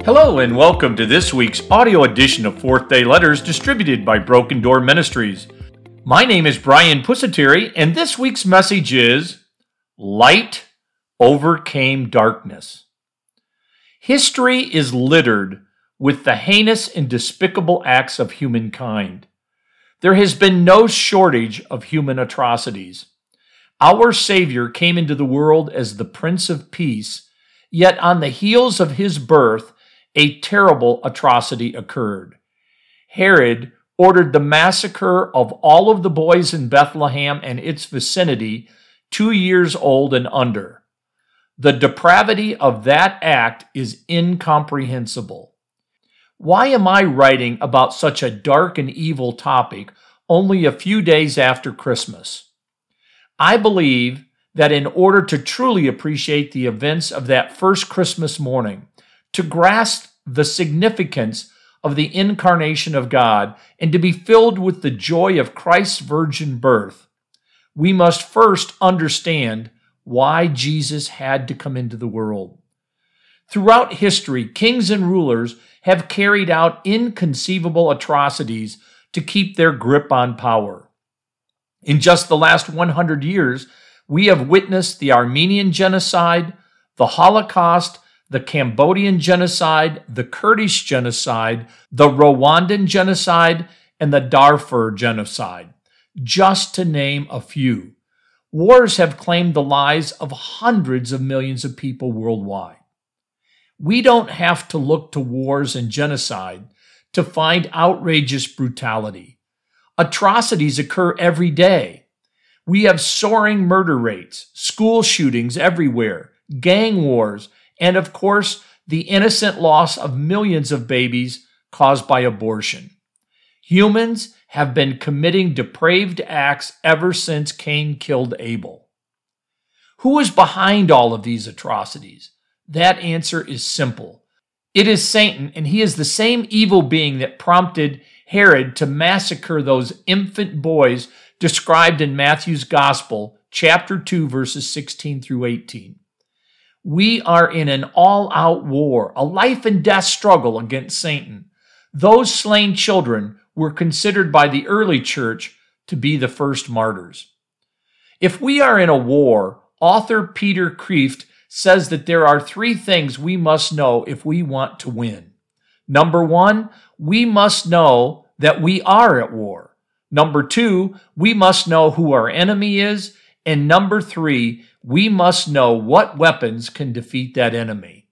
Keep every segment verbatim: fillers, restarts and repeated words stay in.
Hello and welcome to this week's audio edition of Fourth Day Letters distributed by Broken Door Ministries. My name is Brian Pusateri and this week's message is Light Overcame Darkness. History is littered with the heinous and despicable acts of humankind. There has been no shortage of human atrocities. Our Savior came into the world as the Prince of Peace, yet on the heels of his birth, a terrible atrocity occurred. Herod ordered the massacre of all of the boys in Bethlehem and its vicinity, two years old and under. The depravity of that act is incomprehensible. Why am I writing about such a dark and evil topic only a few days after Christmas? I believe that in order to truly appreciate the events of that first Christmas morning, to grasp the significance of the incarnation of God, and to be filled with the joy of Christ's virgin birth, we must first understand why Jesus had to come into the world. Throughout history, kings and rulers have carried out inconceivable atrocities to keep their grip on power. In just the last one hundred years, we have witnessed the Armenian genocide, the Holocaust, the Cambodian genocide, the Kurdish genocide, the Rwandan genocide, and the Darfur genocide, just to name a few. Wars have claimed the lives of hundreds of millions of people worldwide. We don't have to look to wars and genocide to find outrageous brutality. Atrocities occur every day. We have soaring murder rates, school shootings everywhere, gang wars, and of course, the innocent loss of millions of babies caused by abortion. Humans have been committing depraved acts ever since Cain killed Abel. Who is behind all of these atrocities? That answer is simple. It is Satan, and he is the same evil being that prompted Herod to massacre those infant boys described in Matthew's Gospel, chapter two, verses sixteen through eighteen. We are in an all-out war, a life and death struggle against Satan. Those slain children were considered by the early church to be the first martyrs. If we are in a war, author Peter Kreeft says that there are three things we must know if we want to win. Number one, we must know that we are at war. Number two, we must know who our enemy is. And number three, we must know what weapons can defeat that enemy.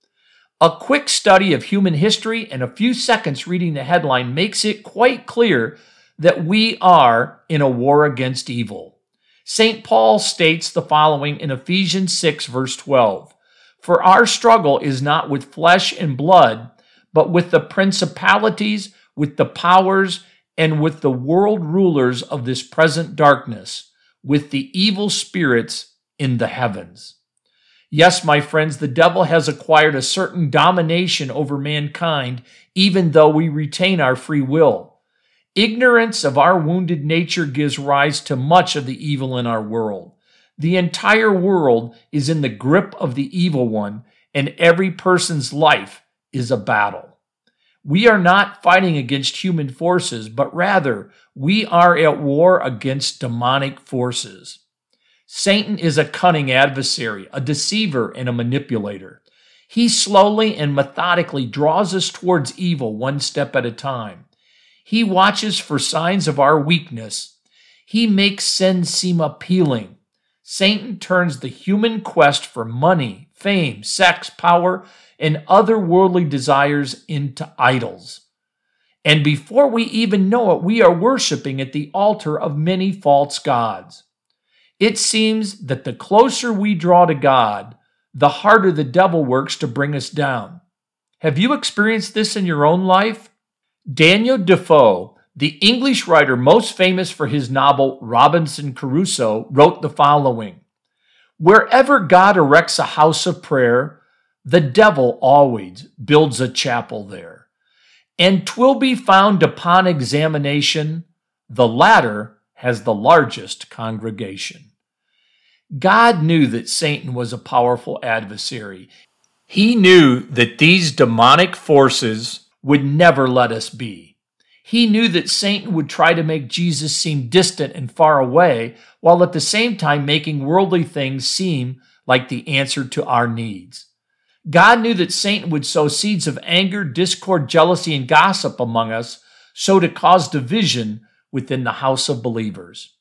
A quick study of human history and a few seconds reading the headline makes it quite clear that we are in a war against evil. Saint Paul states the following in Ephesians six, verse twelve. For our struggle is not with flesh and blood, but with the principalities, with the powers, and with the world rulers of this present darkness, with the evil spirits in the heavens. Yes, my friends, the devil has acquired a certain domination over mankind, even though we retain our free will. Ignorance of our wounded nature gives rise to much of the evil in our world. The entire world is in the grip of the evil one, and every person's life is a battle. We are not fighting against human forces, but rather we are at war against demonic forces. Satan is a cunning adversary, a deceiver, and a manipulator. He slowly and methodically draws us towards evil one step at a time. He watches for signs of our weakness. He makes sin seem appealing. Satan turns the human quest for money, fame, sex, power, and other worldly desires into idols. And before we even know it, we are worshiping at the altar of many false gods. It seems that the closer we draw to God, the harder the devil works to bring us down. Have you experienced this in your own life? Daniel Defoe, the English writer most famous for his novel Robinson Crusoe, wrote the following: Wherever God erects a house of prayer, the devil always builds a chapel there. And 'twill be found upon examination, the latter has the largest congregation. God knew that Satan was a powerful adversary. He knew that these demonic forces would never let us be. He knew that Satan would try to make Jesus seem distant and far away, while at the same time making worldly things seem like the answer to our needs. God knew that Satan would sow seeds of anger, discord, jealousy, and gossip among us, so to cause division within the house of believers.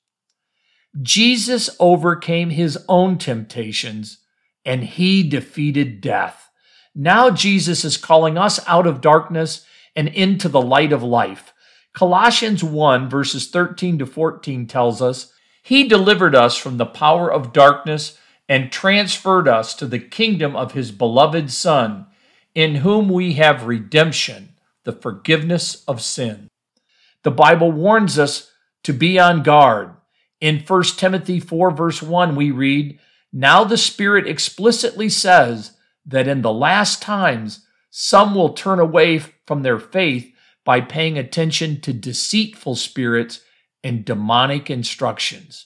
Jesus overcame his own temptations, and he defeated death. Now Jesus is calling us out of darkness and into the light of life. Colossians one, verses thirteen to fourteen tells us, "He delivered us from the power of darkness and transferred us to the kingdom of his beloved Son, in whom we have redemption, the forgiveness of sin." The Bible warns us to be on guard. In First Timothy four, verse one, we read, "Now the Spirit explicitly says that in the last times some will turn away from their faith by paying attention to deceitful spirits and demonic instructions."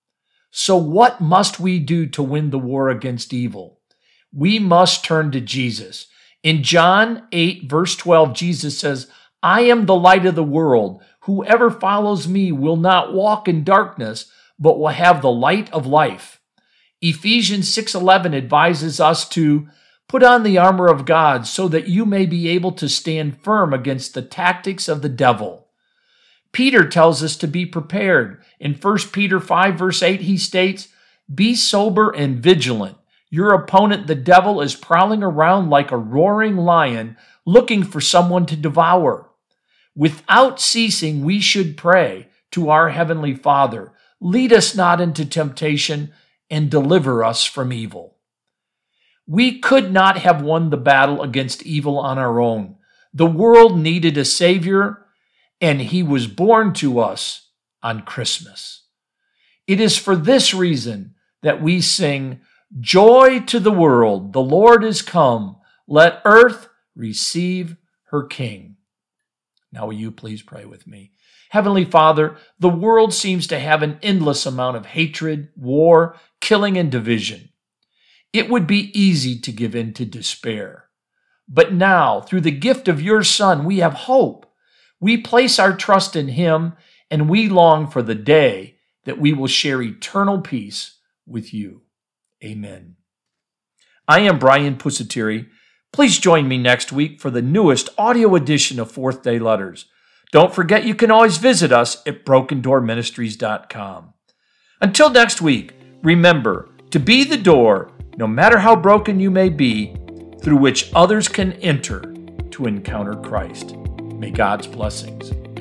So what must we do to win the war against evil? We must turn to Jesus. In John eight, verse twelve, Jesus says, "I am the light of the world. Whoever follows me will not walk in darkness, but will have the light of life." Ephesians six eleven advises us to put on the armor of God so that you may be able to stand firm against the tactics of the devil. Peter tells us to be prepared. In First Peter five, verse eight, he states, "Be sober and vigilant. Your opponent, the devil, is prowling around like a roaring lion, looking for someone to devour." Without ceasing, we should pray to our Heavenly Father, "Lead us not into temptation, and deliver us from evil." We could not have won the battle against evil on our own. The world needed a Savior, and he was born to us on Christmas. It is for this reason that we sing, "Joy to the world, the Lord is come. Let earth receive her King." Now will you please pray with me? Heavenly Father, the world seems to have an endless amount of hatred, war, killing, and division. It would be easy to give in to despair. But now, through the gift of your Son, we have hope. We place our trust in him, and we long for the day that we will share eternal peace with you. Amen. I am Brian Pusateri. Please join me next week for the newest audio edition of Fourth Day Letters. Don't forget you can always visit us at broken door ministries dot com. Until next week, remember to be the door, no matter how broken you may be, through which others can enter to encounter Christ. May God's blessings